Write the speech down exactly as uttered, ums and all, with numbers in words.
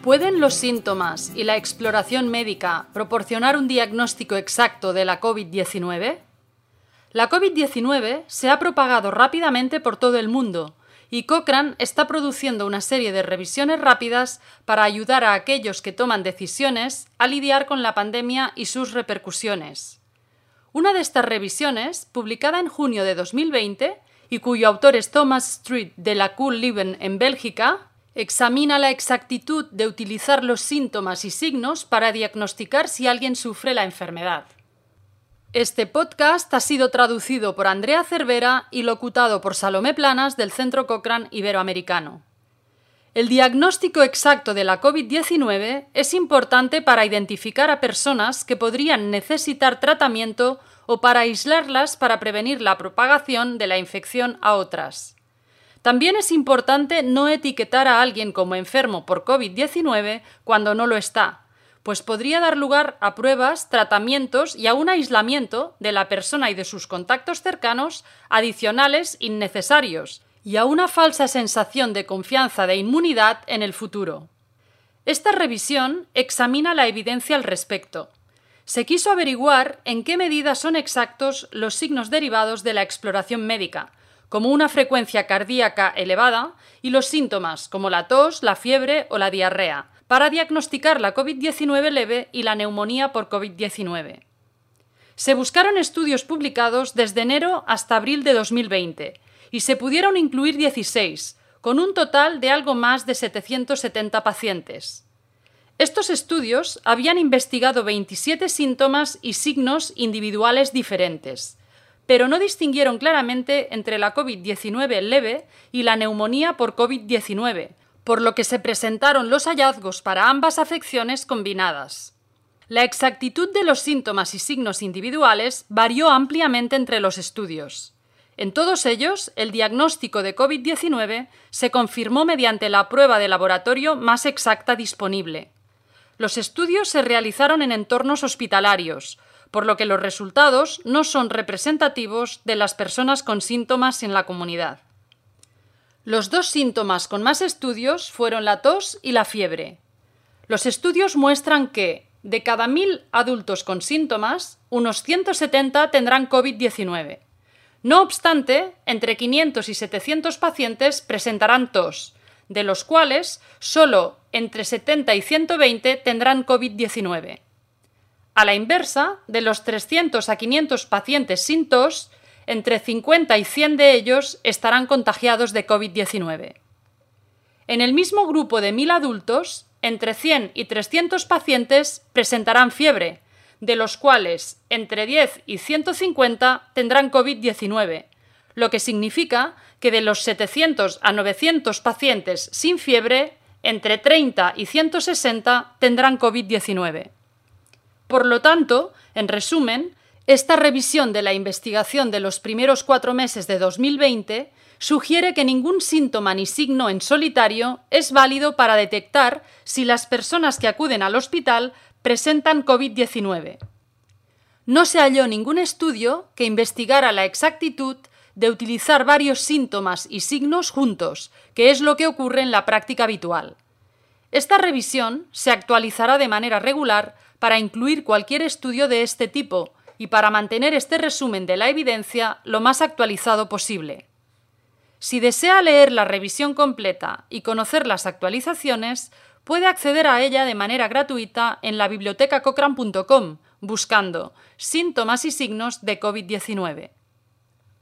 ¿Pueden los síntomas y la exploración médica proporcionar un diagnóstico exacto de la COVID diecinueve? La COVID diecinueve se ha propagado rápidamente por todo el mundo y Cochrane está produciendo una serie de revisiones rápidas para ayudar a aquellos que toman decisiones a lidiar con la pandemia y sus repercusiones. Una de estas revisiones, publicada en junio de dos mil veinte y cuyo autor es Thomas Street de la Q Leuven en Bélgica, examina la exactitud de utilizar los síntomas y signos para diagnosticar si alguien sufre la enfermedad. Este podcast ha sido traducido por Andrea Cervera y locutado por Salomé Planas del Centro Cochrane Iberoamericano. El diagnóstico exacto de la COVID diecinueve es importante para identificar a personas que podrían necesitar tratamiento o para aislarlas para prevenir la propagación de la infección a otras. También es importante no etiquetar a alguien como enfermo por COVID diecinueve cuando no lo está, pues podría dar lugar a pruebas, tratamientos y a un aislamiento de la persona y de sus contactos cercanos adicionales innecesarios y a una falsa sensación de confianza de inmunidad en el futuro. Esta revisión examina la evidencia al respecto. Se quiso averiguar en qué medida son exactos los signos derivados de la exploración médica, como una frecuencia cardíaca elevada y los síntomas como la tos, la fiebre o la diarrea, para diagnosticar la COVID diecinueve leve y la neumonía por COVID diecinueve. Se buscaron estudios publicados desde enero hasta abril de dos mil veinte y se pudieron incluir dieciséis, con un total de algo más de setecientos setenta pacientes. Estos estudios habían investigado veintisiete síntomas y signos individuales diferentes, pero no distinguieron claramente entre la COVID diecinueve leve y la neumonía por COVID diecinueve, por lo que se presentaron los hallazgos para ambas afecciones combinadas. La exactitud de los síntomas y signos individuales varió ampliamente entre los estudios. En todos ellos, el diagnóstico de COVID diecinueve se confirmó mediante la prueba de laboratorio más exacta disponible. Los estudios se realizaron en entornos hospitalarios, por lo que los resultados no son representativos de las personas con síntomas en la comunidad. Los dos síntomas con más estudios fueron la tos y la fiebre. Los estudios muestran que, de cada mil adultos con síntomas, unos ciento setenta tendrán COVID diecinueve. No obstante, entre quinientos y setecientos pacientes presentarán tos, de los cuales solo entre setenta y ciento veinte tendrán COVID diecinueve. A la inversa, de los trescientos a quinientos pacientes sin tos, entre cincuenta y cien de ellos estarán contagiados de COVID diecinueve. En el mismo grupo de mil adultos, entre cien y trescientos pacientes presentarán fiebre, de los cuales entre diez y ciento cincuenta tendrán COVID diecinueve, lo que significa que de los setecientos a novecientos pacientes sin fiebre, entre treinta y ciento sesenta tendrán COVID diecinueve. Por lo tanto, en resumen, esta revisión de la investigación de los primeros cuatro meses de dos mil veinte sugiere que ningún síntoma ni signo en solitario es válido para detectar si las personas que acuden al hospital presentan COVID diecinueve. No se halló ningún estudio que investigara la exactitud de utilizar varios síntomas y signos juntos, que es lo que ocurre en la práctica habitual. Esta revisión se actualizará de manera regular para incluir cualquier estudio de este tipo y para mantener este resumen de la evidencia lo más actualizado posible. Si desea leer la revisión completa y conocer las actualizaciones, puede acceder a ella de manera gratuita en la biblioteca cochrane punto com buscando síntomas y signos de COVID diecinueve.